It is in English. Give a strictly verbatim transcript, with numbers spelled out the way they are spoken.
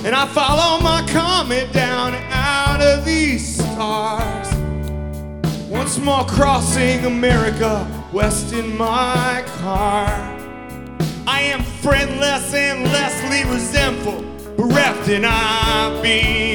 and I follow my comet down out of these stars. Once more crossing America west in my car. I am friendless and lessly resentful, bereft and I've been